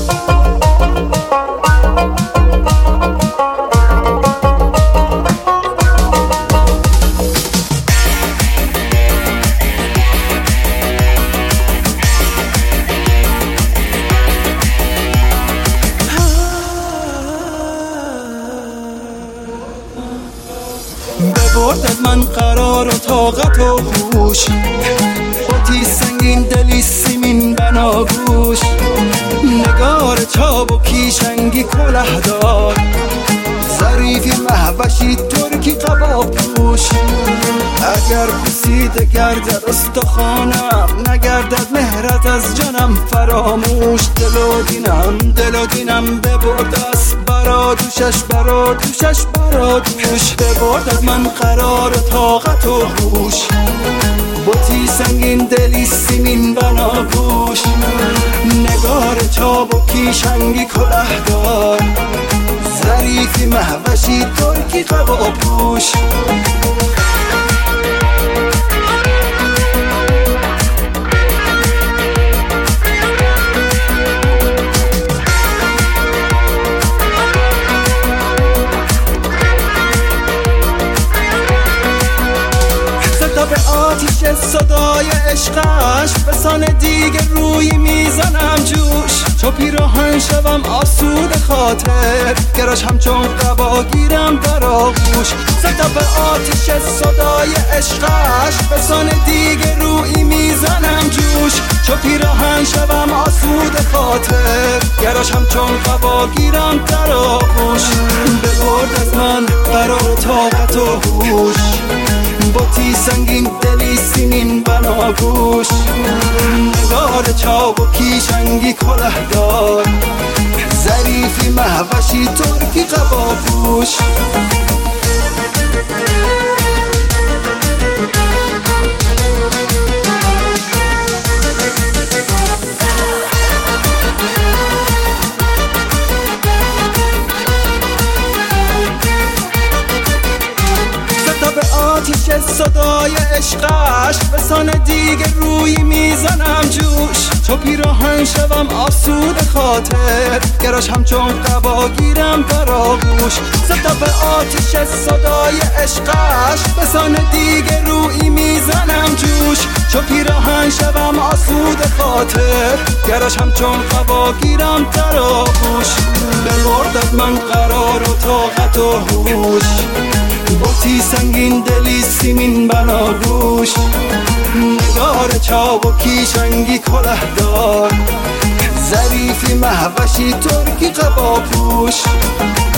ببرد از من قرار و طاقت و هوش، بطی سنگین دلی سیمین بناگوش، نگار چابکی شنگی کله دار، ظریفی مهوشی ترکی قباب پوش. اگر پوسیده گردد استخوانم، نگردد مهرت از جانم فراموش. دل و دینم ببرد از برا دوشش برا دوش. ببرد از من قرار و طاقت و هوش، بطی سنگین دلی سیمین بناگوش، نگار چابکی شنگی کله دار، ظریفی مهوشی ترکی قباب پوش. به آتیش صدای عشقش، بسان دیگه روی میزنم جوش. چو پیراهن شوم آسود خاطر، گراش همچون قبا گیرم در آغوش. زده به آتیش صدای عشقش، بسان دیگه روی میزنم جوش. چو پیراهن شوم آسود خاطر، گراش همچون قبا گیرم در آغوش. ببرد از من قرار طاقت و هوش، بطی سنگین دلی سیمین بناگوش، نگار چابکی شنگی کله دار، ظریفی مهوشی ترکی قباب پوش. آتیش صدای عشقش، بسان دیگه روی میزنم جوش. چو پیراهن شوم آسود خاطر، گراش همچون قبا گیرم در آغوش. زده به آتیش صدای عشقش، بسان دیگه روی میزنم جوش. چو پیراهن شوم آسود خاطر، گراش همچون قبا گیرم در آغوش. ببرد از من قرار و طاقت و هوش، بطی سنگین دلی سیمین بناگوش، نگار چابکی شنگی کله دار، ظریفی مهوشی ترکی قبا پوش.